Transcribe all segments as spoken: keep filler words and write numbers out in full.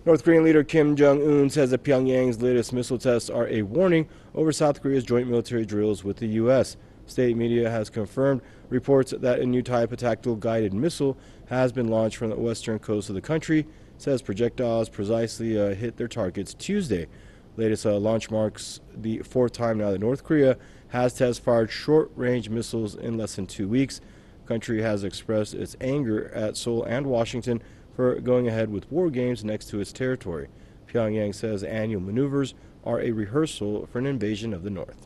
North Korean leader Kim Jong-un says that Pyongyang's latest missile tests are a warning over South Korea's joint military drills with the U S. State media has confirmed reports that a new type of tactical guided missile has been launched from the western coast of the country. It says projectiles precisely uh, hit their targets Tuesday. Latest uh, launch marks the fourth time now that North Korea has test fired short-range missiles in less than two weeks. The country has expressed its anger at Seoul and Washington for going ahead with war games next to its territory. Pyongyang says annual maneuvers are a rehearsal for an invasion of the North.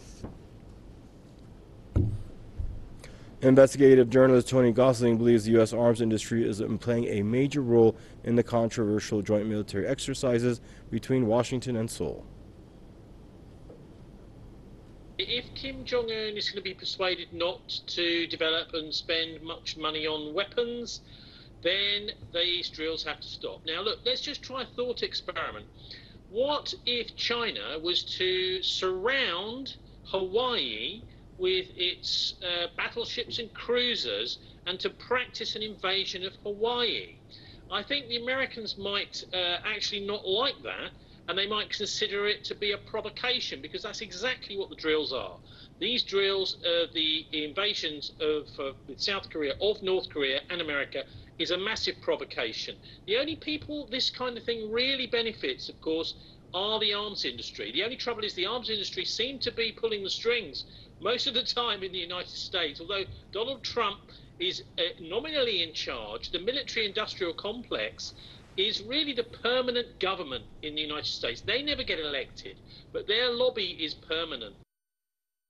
Investigative journalist Tony Gosling believes the U S arms industry is playing a major role in the controversial joint military exercises between Washington and Seoul. If Kim Jong-un is going to be persuaded not to develop and spend much money on weapons, then these drills have to stop. Now, look, let's just try a thought experiment. What if China was to surround Hawaii with its uh, battleships and cruisers and to practice an invasion of Hawaii? I think the Americans might uh, actually not like that, and they might consider it to be a provocation, because that's exactly what the drills are. These drills, uh, the invasions of uh, South Korea, of North Korea and America, is a massive provocation. The only people this kind of thing really benefits, of course, are the arms industry. The only trouble is the arms industry seem to be pulling the strings most of the time in the United States. Although Donald Trump is uh, nominally in charge, the military-industrial complex is really the permanent government in the United States. They never get elected, but their lobby is permanent.